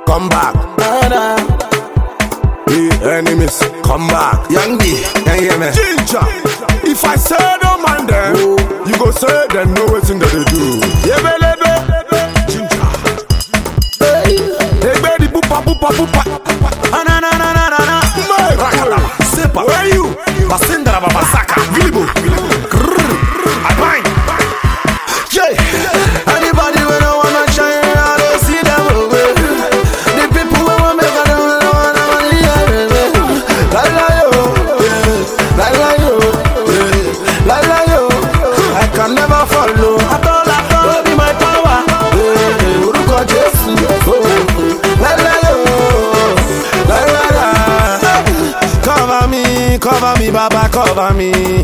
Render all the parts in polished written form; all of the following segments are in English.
come back. The enemies, come back. Young D, can you hear me? Ginger, if I say don't mind them, you go say they know what's in that they do. Yeah, baby, Ginger. Hey, baby, poopa, poopa, poopa. Na na na na na na. Rakata, Sepa, where you? Basindra Babasaka, Vilibu, Abang. Yeah. Anybody when I wanna shine, I don't see them away. The people who want me, I don't wanna money. Like you, I can never follow. I don't be my power. Uruko Jesu, cover me, Baba, cover me.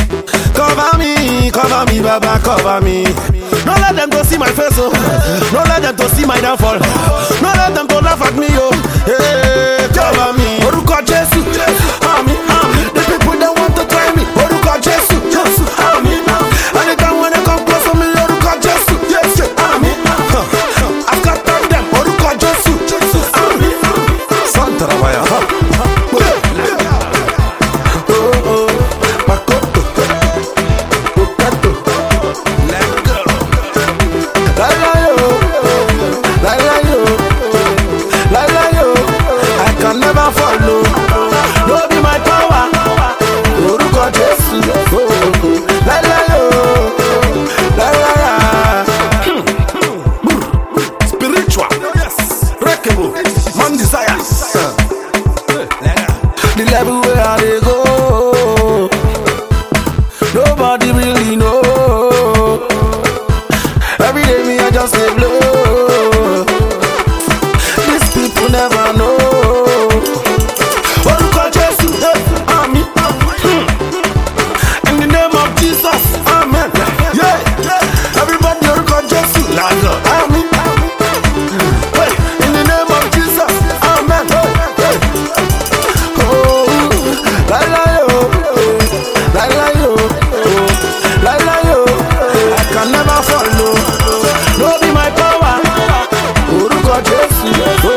Cover me, Baba, cover me. Don't let them to see my face, oh. Don't let them to see my downfall. Don't let them to laugh at me, oh. Hey, cover me. Oruko Jesu, army. The people that want to try me. Oruko Jesu, army. Anytime when they come close to me, Oruko Jesu, army. I've got them. Oruko Jesu, army. Santa Rabaya, the level where they go, nobody really know. Every day me I just say blow. These people never know. Oruko Jesu, amen. In the name of Jesus, amen. Yeah, everybody Oruko Jesu, amen. In the name of Jesus, amen. I can never follow. No be my power. Uruko Jesu.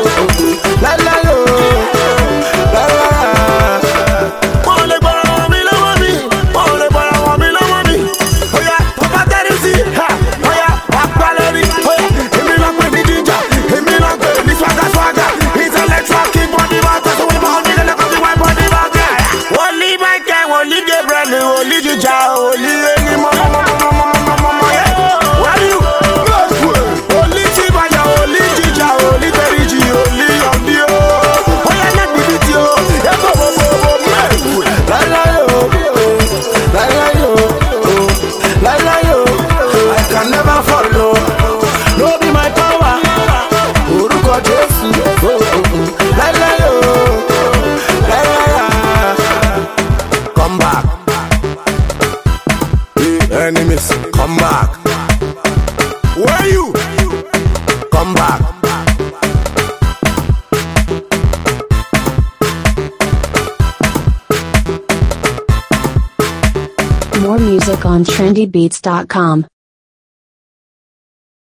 Come back. The enemies, come back. Where you? Come back. More music on trendybeats.com.